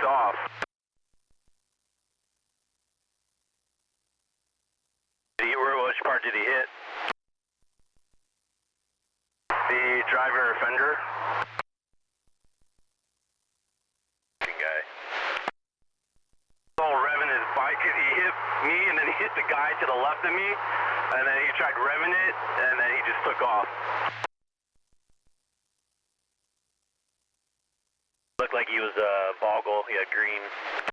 off. Which part did he hit? The driver or fender? Guy. Revving his bike, he hit me and then he hit the guy to the left of me, and then he tried revving it, and then he just took off. Looked like he was boggle, he had green.